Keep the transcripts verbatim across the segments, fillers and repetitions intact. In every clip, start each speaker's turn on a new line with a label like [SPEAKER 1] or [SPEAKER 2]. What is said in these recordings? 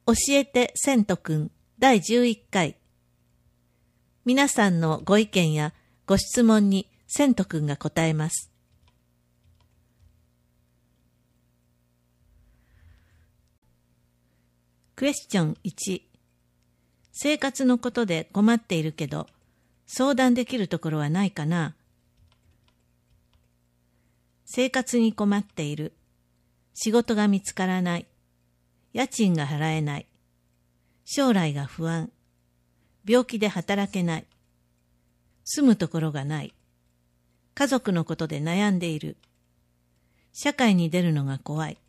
[SPEAKER 1] 教えてせんとくんだいじゅういっかい。皆さんのご意見やご質問にせんとくんが答えます。クエスチョンいち。生活のことで困っているけど、相談できるところはないかな？生活に困っている。仕事が見つからない。家賃が払えない。将来が不安。病気で働けない。住むところがない。家族のことで悩んでいる。社会に出るのが怖い。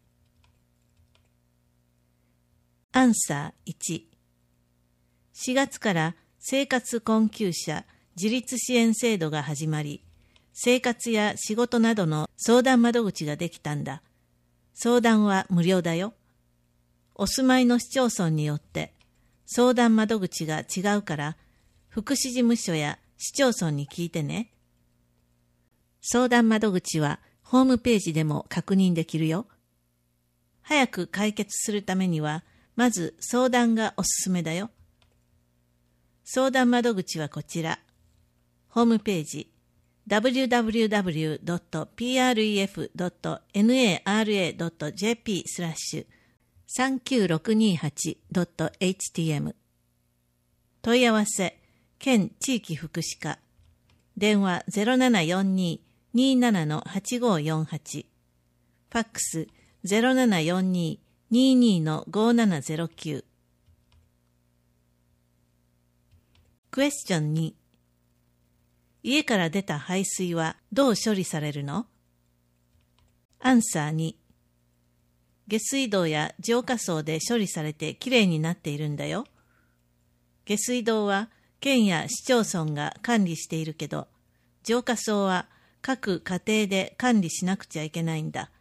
[SPEAKER 1] アンサーいち。しがつから生活困窮者自立支援制度が始まり、生活や仕事などの相談窓口ができたんだ。相談は無料だよ。お住まいの市町村によって相談窓口が違うから、福祉事務所や市町村に聞いてね。相談窓口はホームページでも確認できるよ。早く解決するためには、まず相談がおすすめだよ。相談窓口はこちら。ホームページ ダブリューダブリューダブリュードットピーアールイーエフドットナラドットジェーピー スラッシュさんきゅうろくにはちドットエイチティーエム 問い合わせ県地域福祉課電話 ゼロななよんに にーなな はちごよんはち ファックス ゼロななよんに にーにー ごななゼロきゅう。クエスチョンに。家から出た排水はどう処理されるの？アンサーに。下水道や浄化槽で処理されてきれいになっているんだよ。下水道は県や市町村が管理しているけど、浄化槽は各家庭で管理しなくちゃいけないんだ。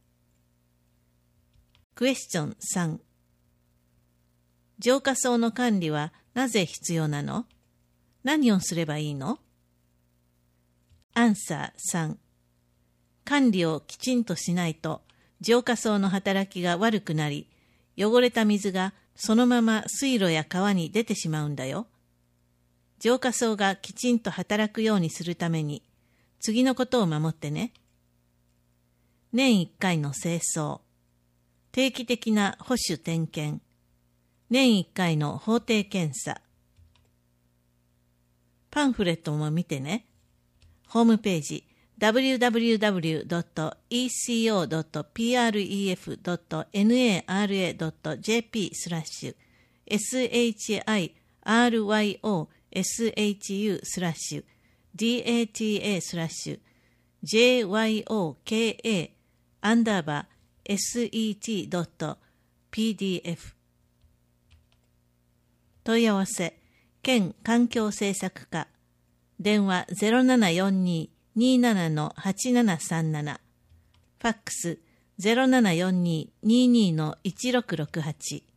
[SPEAKER 1] クエスチョンさん。浄化槽の管理はなぜ必要なの？何をすればいいの？アンサーさん。管理をきちんとしないと、浄化槽の働きが悪くなり、汚れた水がそのまま水路や川に出てしまうんだよ。浄化槽がきちんと働くようにするために、次のことを守ってね。年いっかいの清掃。定期的な保守点検。年いっかいの法定検査。パンフレットも見てね。ホームページ ダブリューダブリューダブリュードットイーシーオードットピーアールイーエフドットナラドットジェーピー スラッシュ シャイロシュスラッシュ ダタ スラッシュ ジェイワイオーケーエー アンダーバー エスイーティー ドット ピーディーエフ 問い合わせ県環境政策課電話 ゼロななよんに にーなな はちななさんなな ファックス ゼロななよんに にーにー いちろくろくはち